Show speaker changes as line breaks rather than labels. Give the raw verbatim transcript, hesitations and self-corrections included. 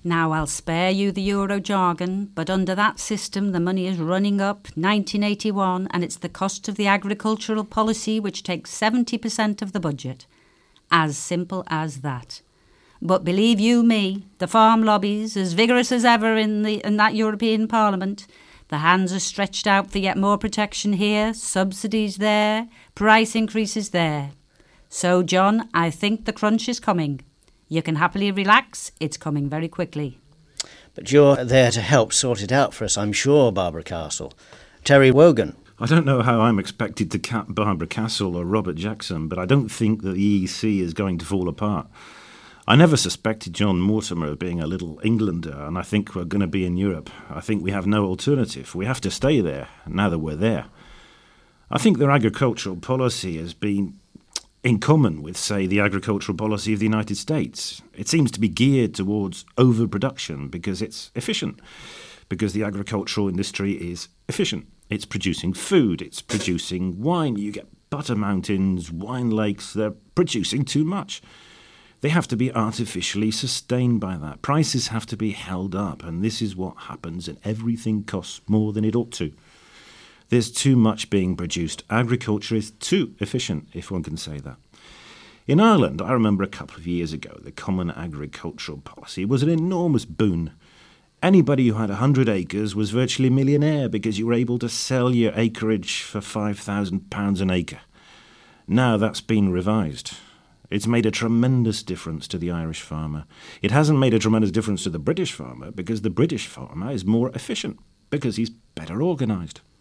Now, I'll spare you the Euro jargon, but under that system the money is running up nineteen eighty-one, and it's the cost of the agricultural policy which takes seventy percent of the budget. As simple as that. But believe you me, the farm lobbies, as vigorous as ever in, the, in that European Parliament, the hands are stretched out for yet more protection here, subsidies there, price increases there. So, John, I think the crunch is coming. You can happily relax, it's coming very quickly.
But you're there to help sort it out for us, I'm sure, Barbara Castle. Terry Wogan.
I don't know how I'm expected to cap Barbara Castle or Robert Jackson, but I don't think that the E E C is going to fall apart. I never suspected John Mortimer of being a little Englander, and I think we're going to be in Europe. I think we have no alternative. We have to stay there, now that we're there. I think their agricultural policy has been in common with, say, the agricultural policy of the United States. It seems to be geared towards overproduction because it's efficient, because the agricultural industry is efficient. It's producing food, it's producing wine. You get butter mountains, wine lakes, they're producing too much. They have to be artificially sustained by that. Prices have to be held up, and this is what happens, and everything costs more than it ought to. There's too much being produced. Agriculture is too efficient, if one can say that. In Ireland, I remember a couple of years ago, the Common Agricultural Policy was an enormous boon. Anybody who had one hundred acres was virtually a millionaire because you were able to sell your acreage for five thousand pounds an acre. Now that's been revised. It's made a tremendous difference to the Irish farmer. It hasn't made a tremendous difference to the British farmer because the British farmer is more efficient, because he's better organised.